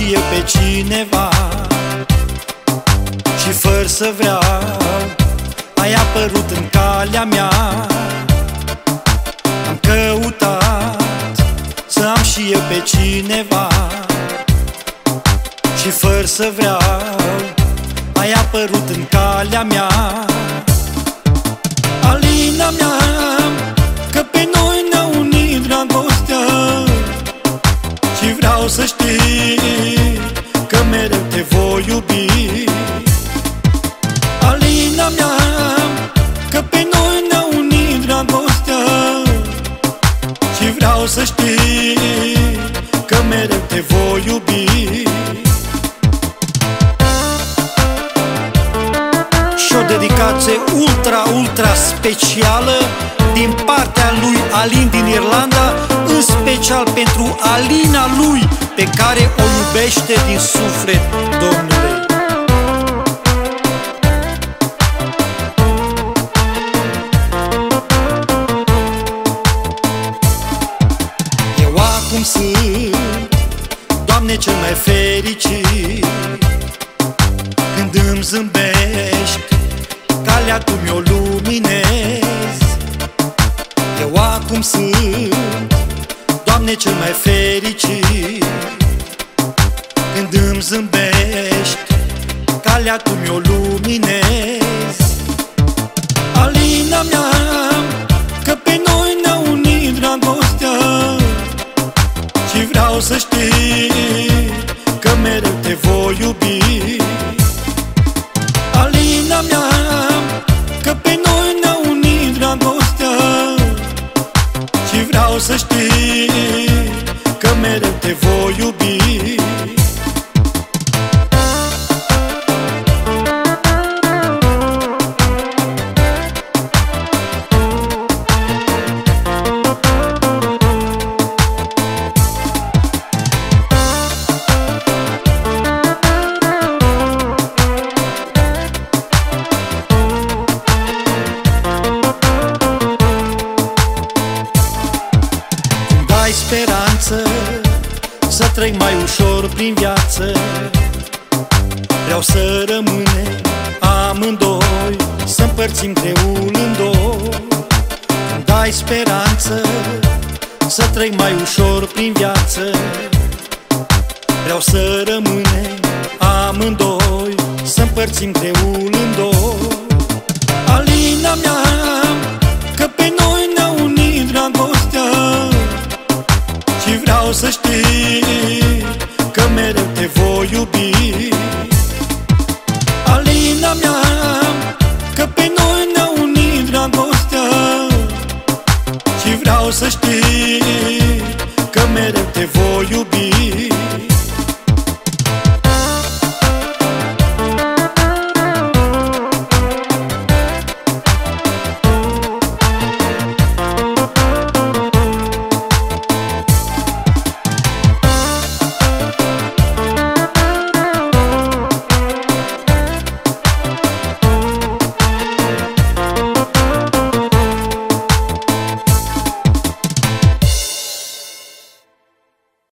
și eu pe cineva și fără să vreau ai apărut în calea mea. Am căutat să am și eu pe cineva și fără să vreau ai apărut în calea mea. Alina mea, că pe noi ne-a unit dragostea și vreau să știi că mereu te voi iubi. Alina mea, că pe noi ne-a unit dragostea și vreau să știi că mereu te voi iubi. Și o dedicație ultra specială din partea lui Alin din Irlanda, în special pentru Alina lui, pe care o iubește din suflet, Domnule. Eu acum sunt, Doamne, cel mai fericit când îmi zâmbești, calea Tu mi-o luminezi. Eu acum sunt, Doamne, cel mai fericit când îmi zâmbești, calea Tu mi-o luminezi. Alina mea, că pe noi ne-a unit dragostea și vreau să știi că mereu te voi iubi. Alina mea, că pe noi ne-a unit dragostea și vreau să știi că mereu te voi iubi. Ai speranță să trec mai ușor prin viață, vreau să rămânem amândoi, să împărțim greul în două. Când ai speranță să trec mai ușor prin viață, vreau să rămânem amândoi, să împărțim greul în două. Alina mea, că pe noi ne-a unit dragostea și vreau să știi